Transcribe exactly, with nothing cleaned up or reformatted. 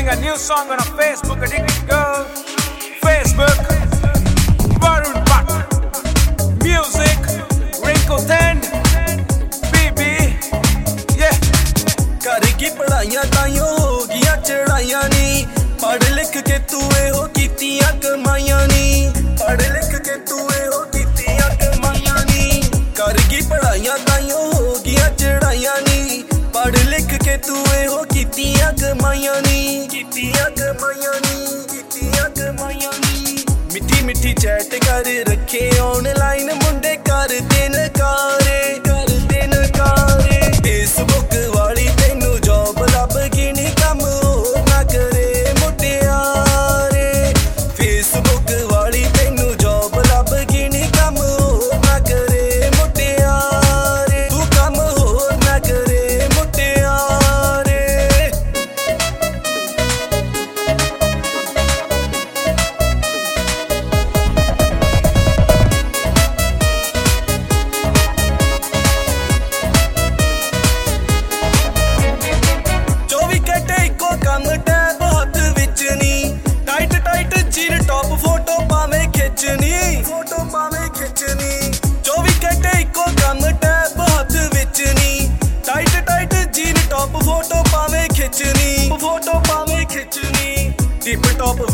releasing a new song on a Facebook, Addicted Girl. Facebook, Varun Bhatt. Music, Rinko ten, B B, yeah. कर की पढ़ाइयां ताइयों हो गियां चढ़ाइयां नी, पढ़ लिख के तू एहो कीतियां कमाइयां नी, पढ़ लिख के तू एहो कीतियां कमाइयां नी। कर की पढ़ाइयां ताइयों हो गियां चढ़ाइयां नी, पढ़ लिख के तू एहो कीतियां कमाइयां नी, कीतियां कमाइयां नी, कीतियां कमाइयां नी। मिठी मिठी चैट कर रखे ऑनलाइन मुंडे कर दे नकारे, कर दे नकारे। फेसबुक वाली तैनू जॉब लभ गिनी कम होर ना करे मुटियारे, फेसबुक वाली तैनू जॉब लभ गिनी कम होर ना करे मुटियारे, तू कम होर ना करे मुटियारे। चौबी घंटे इको कम टैब हथ विच नी, tight tight jean top photo पावें खिचनी, फोटो पावें खिचनी। चौबी घंटे इको कम टैब हथ विच नी, tight tight jean top photo पावें खिचनी, फोटो पावें खिचनी। Tip top